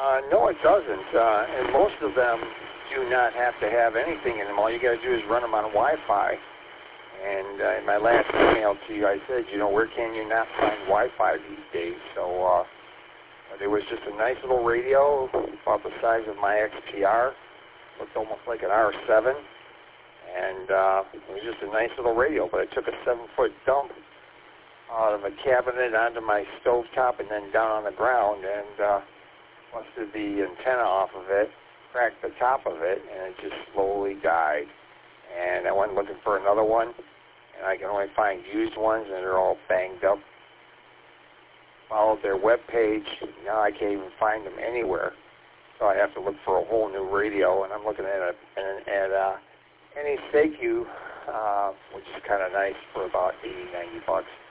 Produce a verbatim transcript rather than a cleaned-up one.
Uh, no, it doesn't. Uh, and most of them do not have to have anything in them. All you got to do is run them on Wi-Fi. And uh, in my last email to you, I said, you know, where can you not find Wi-Fi these days? So uh, there was just a nice little radio about the size of my X P R. Looked almost like an R seven. And uh, it was just a nice little radio. But I took a seven-foot dump out of a cabinet onto my stovetop and then down on the ground and uh, busted the antenna off of it, cracked the top of it, and it just slowly died. And I went looking for another one, and I can only find used ones, and they're all banged up. Followed their web page. Now I can't even find them anywhere. So I have to look for a whole new radio, and I'm looking at a at uh, N E S A Q, uh, which is kind of nice for about eighty, ninety bucks.